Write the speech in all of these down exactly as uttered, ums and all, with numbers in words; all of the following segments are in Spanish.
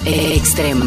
Extrema.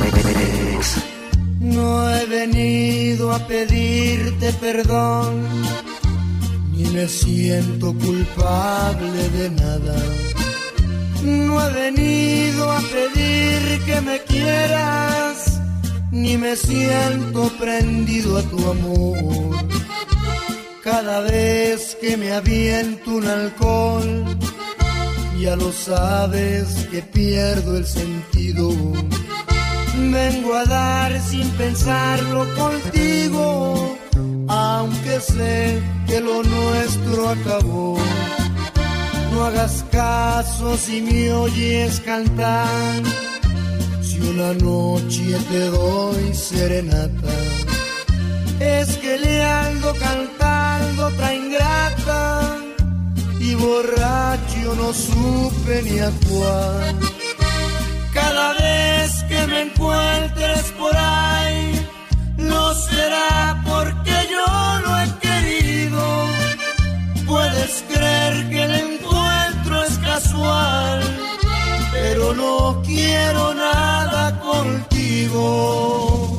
No he venido a pedirte perdón, ni me siento culpable de nada. No he venido a pedir que me quieras, ni me siento prendido a tu amor. Cada vez que me aviento un alcohol, ya lo sabes que pierdo el sentido. Vengo a dar sin pensarlo contigo, aunque sé que lo nuestro acabó. No hagas caso si me oyes cantar, si una noche te doy serenata. Es que le ando cantando otra ingrata, y borracho no supe ni actuar. Cada vez que me encuentres por ahí, no será porque yo lo he querido. Puedes creer que el encuentro es casual, pero no quiero nada contigo.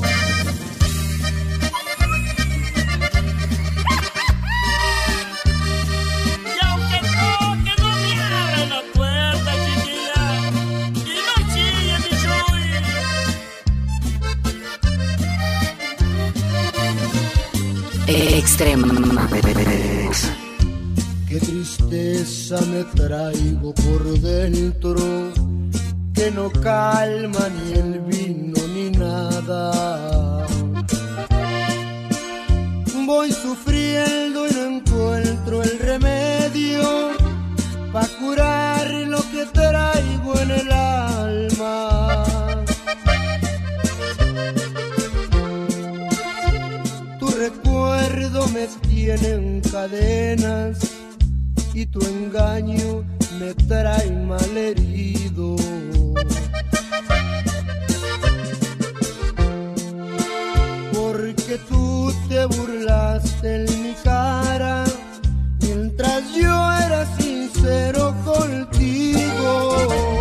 Extrema. Qué tristeza me traigo por dentro, que no calma ni el vino ni nada. Voy sufriendo y no encuentro el remedio pa' curar lo que traigo en el alma. Tu recuerdo me tiene en cadenas y tu engaño me trae malherido. Porque tú te burlaste en mi cara mientras yo era sincero contigo.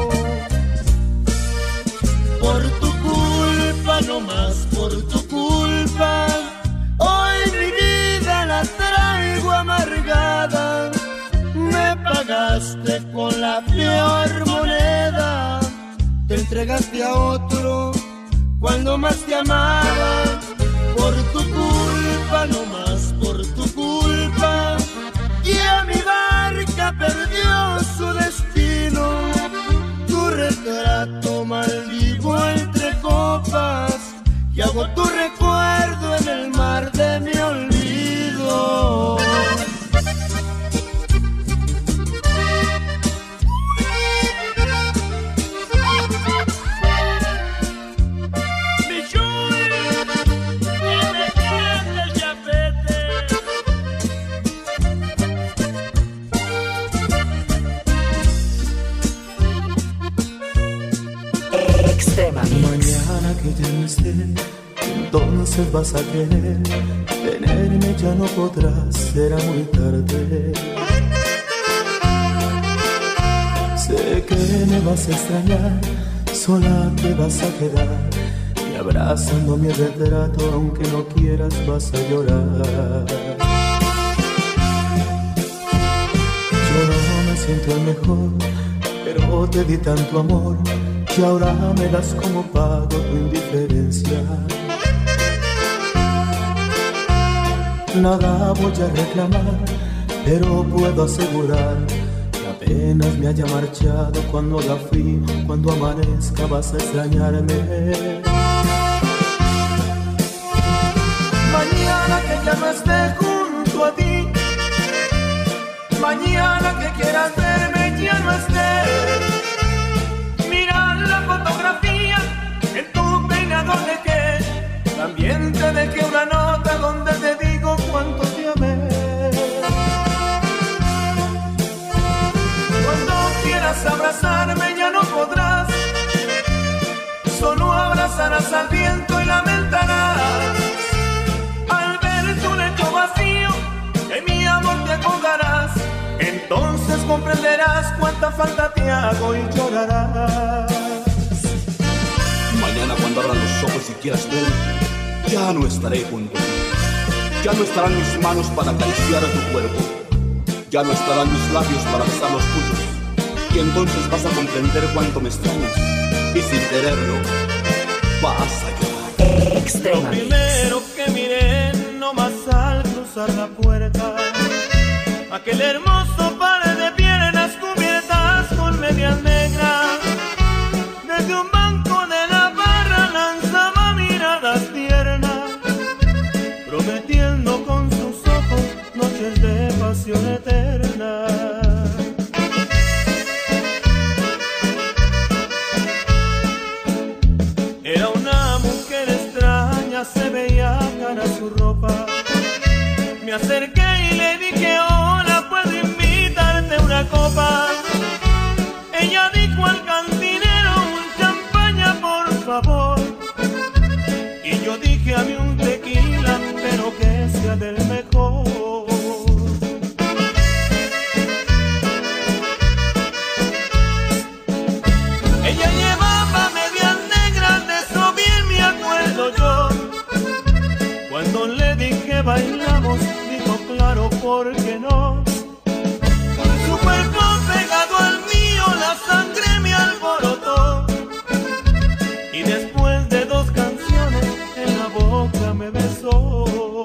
Por tu culpa, no más por tu culpa, hoy mi vida la traigo amargada. Me pagaste con la peor moneda, te entregaste a otro cuando más te amaba. Por tu culpa, no más por tu culpa, ya mi barca perdió su destino. Tu retrato maldigo entre copas y hago tu recuerdo en el mar de mi olvido. Mañana que ya no esté, entonces vas a querer tenerme, ya no podrás, será muy tarde. Sé que me vas a extrañar, sola te vas a quedar, y abrazando mi retrato, aunque no quieras vas a llorar. Yo no me siento el mejor, pero te di tanto amor, que ahora me das como pago tu indiferencia. Nada voy a reclamar, pero puedo asegurar que apenas me haya marchado, cuando haga frío, cuando amanezca vas a extrañarme. Mañana que ya no esté junto a ti, mañana que quieras verme ya no esté. La fotografía en tu peinador dejé, también te dejé una nota donde te digo cuánto te amé. Cuando quieras abrazarme ya no podrás, solo abrazarás al viento y lamentarás al ver tu lecho vacío, que mi amor te acordarás. Entonces comprenderás cuánta falta te hago y llorarás. quieras ver, ya no estaré junto a ti. Ya no estarán mis manos para acariciar tu cuerpo, ya no estarán mis labios para besar los tuyos. Y entonces vas a comprender cuánto me extrañas, y sin quererlo vas a llorar. Extrema. Lo primero que miré nomás al cruzar la puerta, aquel hermoso par de piernas cubiertas con medias negras. Desde un banco de la barra lanzaba miradas tiernas, prometiendo con sus ojos noches de pasión eterna. Era una mujer extraña, se veía cara su ropa. Me acerqué y le dije: hola, ¿puedo invitarte a una copa? Ella dijo al cantinero: un champaña, por favor. Y yo dije: a mí un tequila, pero que sea del mejor. Ella llevaba medias negras, de eso bien me acuerdo yo. Cuando le dije bailamos, dijo claro, ¿por qué no? Su cuerpo pegado al mío, la sangre me alborotó. Y después de dos canciones, en la boca me besó.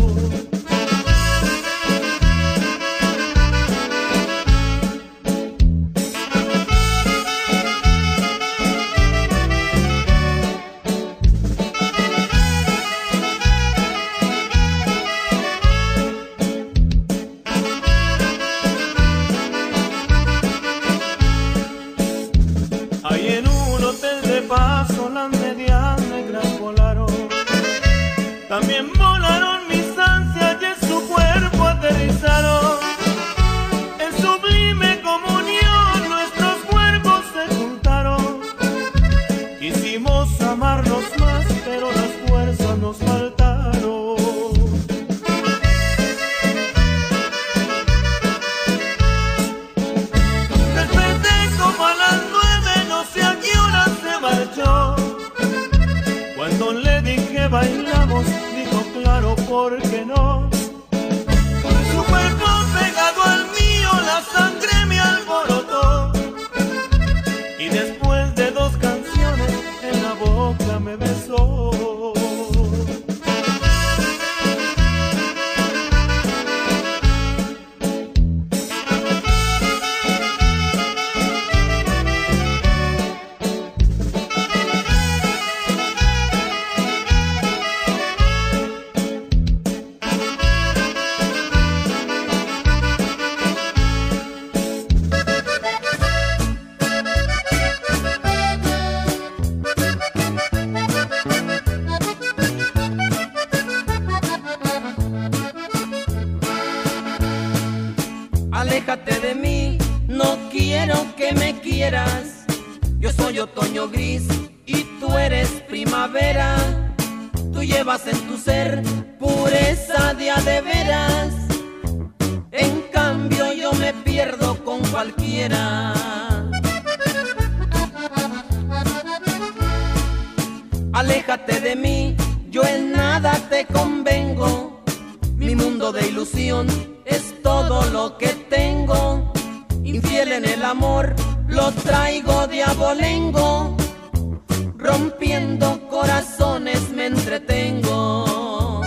Ahí en un hotel de paso las medias negras volaron. También volaron mis ansias y en su cuerpo aterrizaron. En sublime comunión nuestros cuerpos se juntaron. Quisimos amarnos más, pero las fuerzas nos faltaron. Desperté como a las nueve, no sé a qué hora se marchó. Cuando le dije bailamos, dijo claro, ¿por qué no? Su cuerpo pegado al mío, la sangre me alborotó. Y después de dos canciones, en la boca me besó. Aléjate de mí, no quiero que me quieras. Yo soy otoño gris y tú eres primavera. Tú llevas en tu ser pureza de a de veras. En cambio yo me pierdo con cualquiera. Aléjate de mí, yo en nada te convengo. Mi mundo de ilusión es todo lo que tengo. Infiel en el amor, lo traigo de abolengo. Rompiendo corazones me entretengo.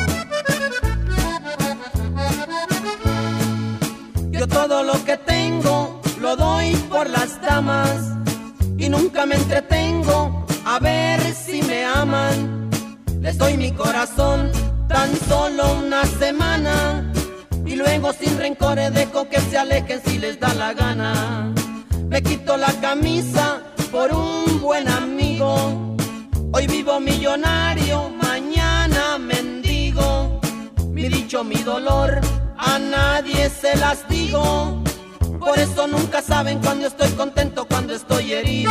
Yo todo lo que tengo lo doy por las damas. Y nunca me entretengo a ver si me aman. Les doy mi corazón tan solo una semana. Y luego sin rencores dejo que se alejen si les da la gana. Me quito la camisa por un buen amigo. Hoy vivo millonario, mañana mendigo. Mi dicho, mi dolor, a nadie se las digo. Por eso nunca saben cuando estoy contento, cuando estoy herido.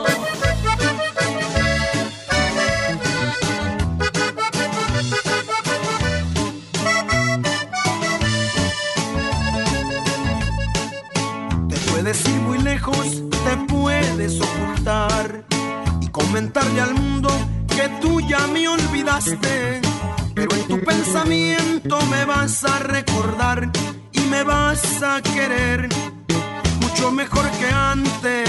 Puedes ir muy lejos, te puedes ocultar y comentarle al mundo que que tú ya me olvidaste, pero en tu pensamiento me vas a recordar y me vas a querer mucho mejor que antes.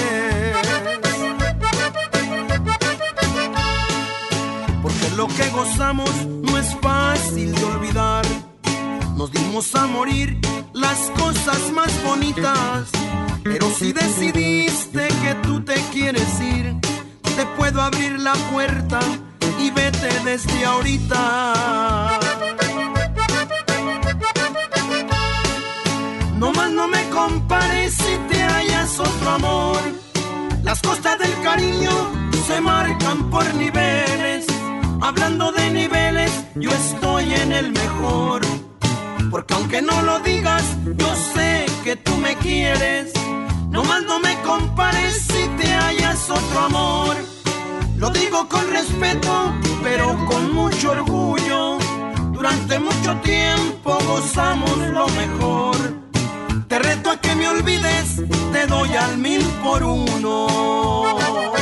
Porque lo que gozamos no es fácil de olvidar. Nos dimos a morir las cosas más bonitas, pero si decidiste que tú te quieres ir, te puedo abrir la puerta y vete desde ahorita. No más no me compares si te hallas otro amor. Las costas del cariño se marcan por niveles. Hablando de niveles, yo estoy en el mejor. Porque aunque no lo digas, yo sé que tú me quieres. No más no me compares si te hallas otro amor. Lo digo con respeto, pero con mucho orgullo. Durante mucho tiempo gozamos lo mejor. Te reto a que me olvides, te doy al mil por uno.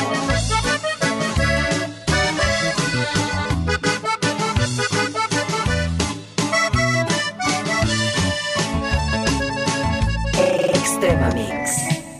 Extrema Mix.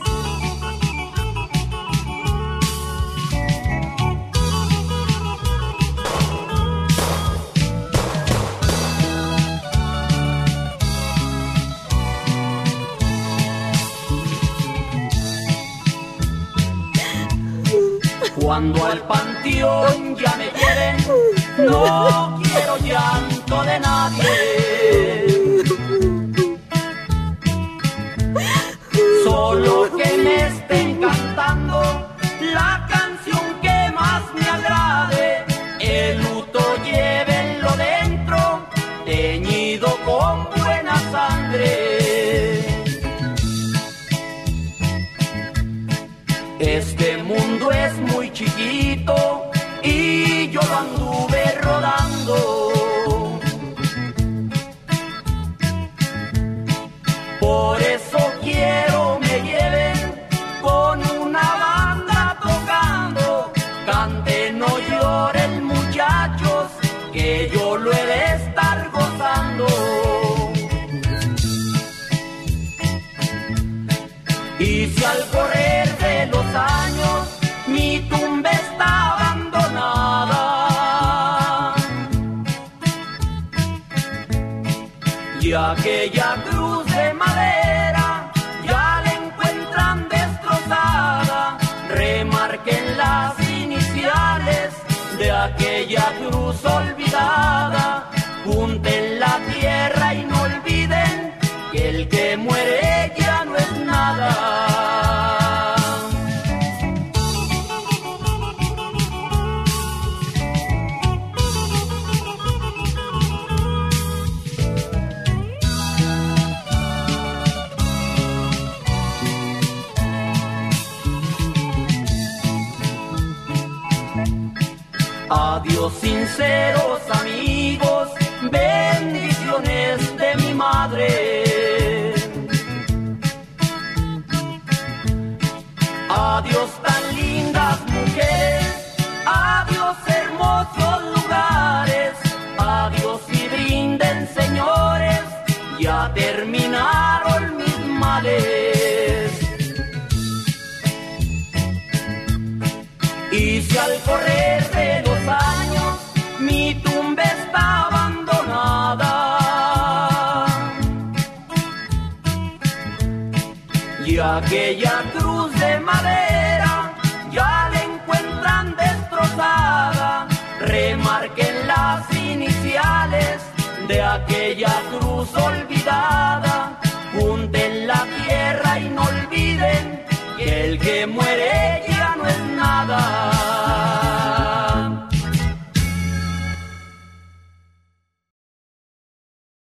Cuando al panteón ya me lleven, no quiero llanto de nadie. Solo que me estén cantando la canción que más me agrade. El luto llévenlo dentro, teñido con buena sangre. Este mundo es muy chiquito y yo lo anduve rodando. Por eso quiero me lleven con una banda tocando. Canten, no lloren muchachos, que yo lo he de estar gozando. Y si al correr de los años mi tumba está abandonada y aquella cruz de madera ya la encuentran destrozada, remarquen las iniciales de aquella cruz olvidada, junten la tierra y no olviden que el que muere ya no es nada. Adiós sinceros amigos, bendiciones de mi madre. Adiós tan lindas mujeres, adiós hermosos lugares, adiós y brinden señores, ya terminaron mis males. Y si al correr de los años mi tumba está abandonada y aquella cruz de madera ya la encuentran destrozada, remarquen las iniciales de aquella cruz olvidada.